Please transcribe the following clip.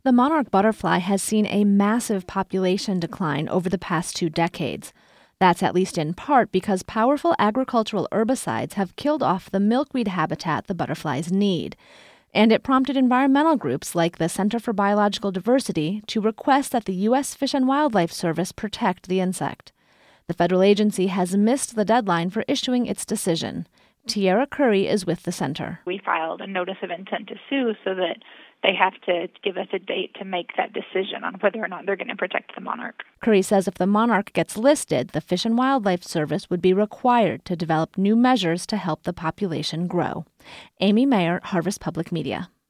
The monarch butterfly has seen a massive population decline over the past 2 decades. That's at least in part because powerful agricultural herbicides have killed off the milkweed habitat the butterflies need. And it prompted environmental groups like the Center for Biological Diversity to request that the U.S. Fish and Wildlife Service protect the insect. The federal agency has missed the deadline for issuing its decision. Tiara Curry is with the center. We filed a notice of intent to sue so that they have to give us a date to make that decision on whether or not they're going to protect the monarch. Curry says if the monarch gets listed, the Fish and Wildlife Service would be required to develop new measures to help the population grow. Amy Mayer, Harvest Public Media.